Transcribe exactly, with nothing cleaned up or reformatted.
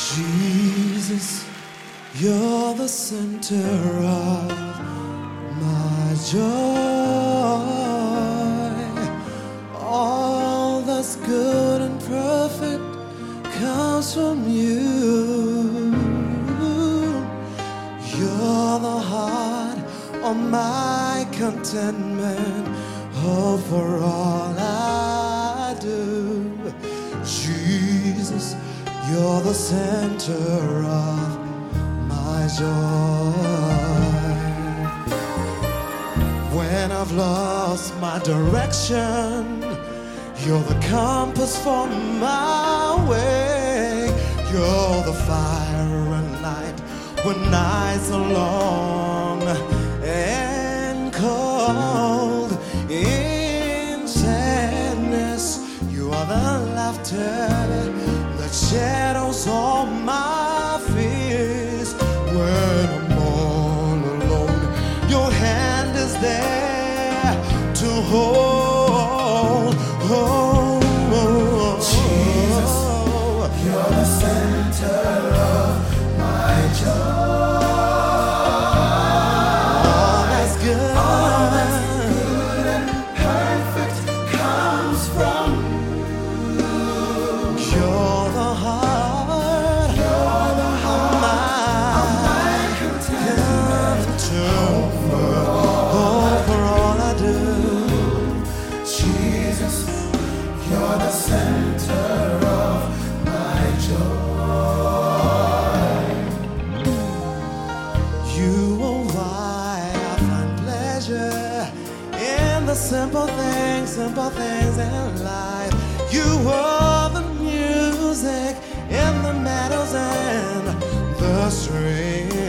Jesus, you're the center of my joy. All that's good and perfect comes from you. You're the heart of my contentment, hope for all I do. Jesus, you're the center of my joy. When I've lost my direction, you're the compass for my way. You're the fire and light when nights are long and cold. In sadness, you are the laughter that shadows all my fears. When I'm all alone, your hand is there to hold. Oh, Jesus, you're the center of my joy. all that's good, All that's good and perfect comes from you're the heart, you're the heart my of my contentment. hope for all I do. Jesus, you're the center of my joy. You are why I find pleasure in the simple things, simple things in life. You are the music in the meadows and the streams.